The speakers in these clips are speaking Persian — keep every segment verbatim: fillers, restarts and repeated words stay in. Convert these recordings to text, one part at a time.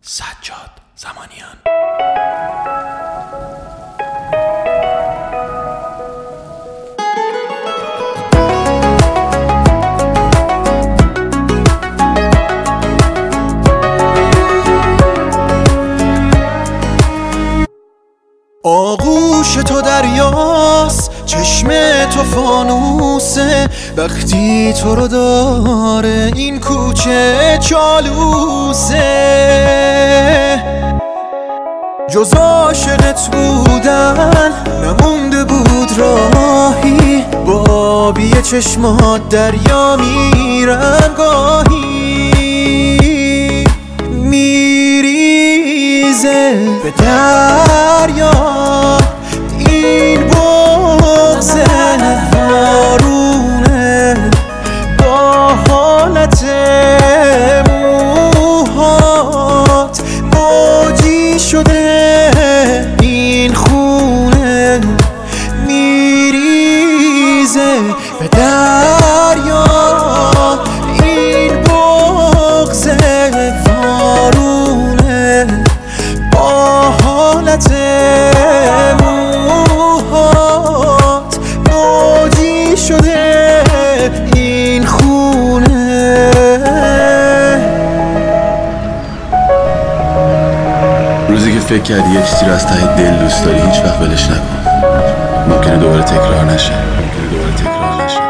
سجاد زمانیان. آغوش تو دریاست، چشم تو فانوسه، وقتی تو رو داره این کوچه چالوسه. جز عاشقت بودن نمونده بود راهی، با آبی چشمات دریا میرم گاهی، میریزه به دریا این بغض وارونه، با حالت موهات موجی شده این خونه، میریزه به دریا این بغض وارونه، با حالت موهات موجی شده این خونه. روزی که فکر کردی یه چیزی رو از ته دل دوست داری هیچ وقت ولش نکن، ممکنه دوباره تکرار نشه ممکنه دوباره تکرار نشه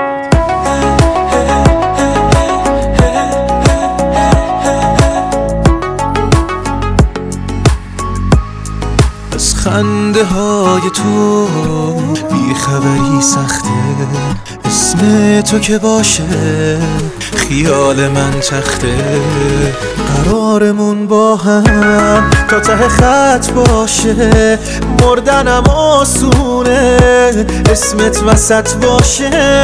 از خنده های تو بیخبری سخته، اسم تو که باشه خیال من تخته، قرارمون با هم تا ته خط باشه، مردنم آسونه اسمت وسط باشه،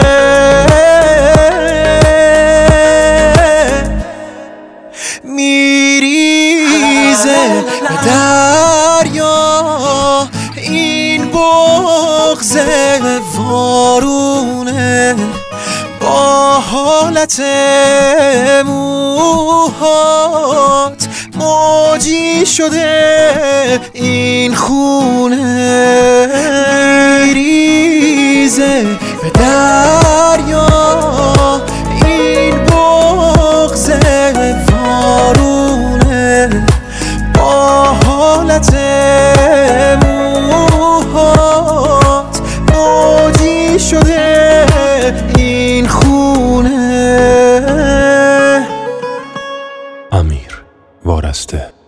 میریزه به دریا این بغض وارونه، با حالت موهات موجی شده این خونه، میریزه به دریا این بغض وارونه، با حالت موهات موجی شده این خونه. امیر وارسته.